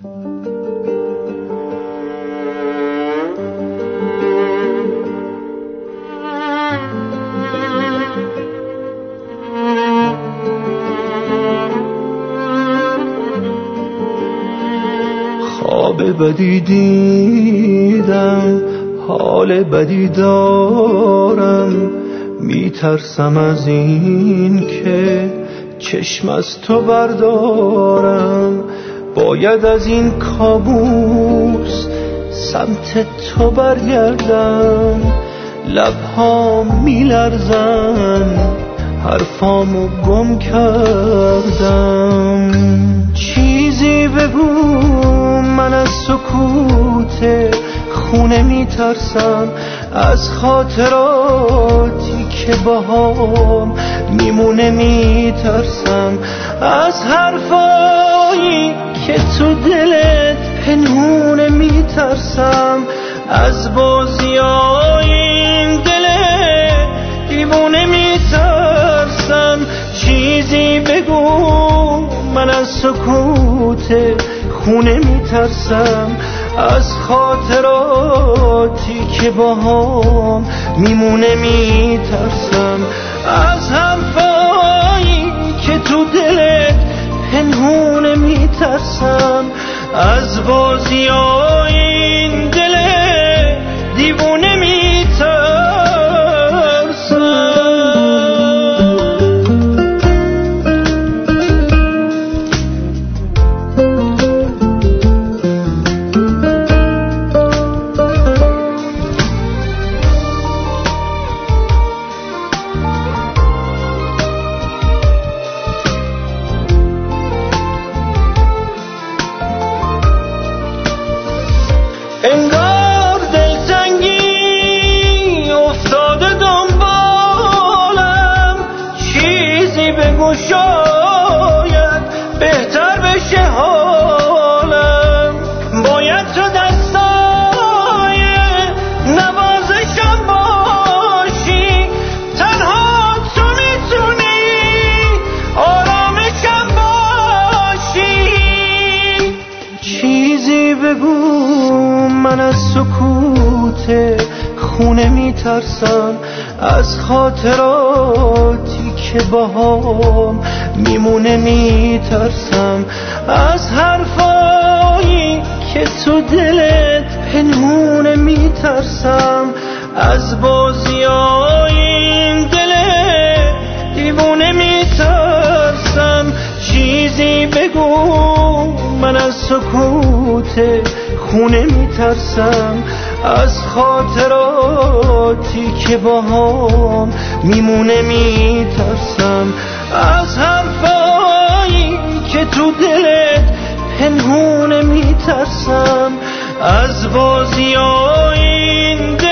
خواب بدی دیدم، حال بدی دارم، میترسم از این که چشم از تو بردارم. باید از این کابوس سمت تو برگردم. لبها میلرزن، حرفامو گم کردم. چیزی بگو، من از سکوت خونه میترسم، از خاطراتی که باهام میمونه میترسم، از حرفایی که تو دلت پنهونه میترسم، از بازیای این دل دیوونه میترسم. چیزی بگو، من از سکوت خونه میترسم، از خاطراتی که باهام میمونه میترسم، از حرفایی که تو دلت پنهونه میترسم، از بازیای این دل دیوونه میترسم. انگار دلتنگی افتاده دنبالم، چیزی بگو شاید بهتر بشه حالم. باید تو دستای نوازشم باشی، تنها تو میتونی آرامشم باشی. چیزی بگو، من از سکوت خونه میترسم، از خاطراتی که باهام میمونه میترسم، از حرفایی که تو دلت پنهونه میترسم، از بازیای این دل دیوونه میترسم. چیزی بگو، من از سکوت خونه میترسم، از خاطراتی که باهام میمونه میترسم، از حرفایی که تو دلت پنهونه میترسم، از بازیای این دل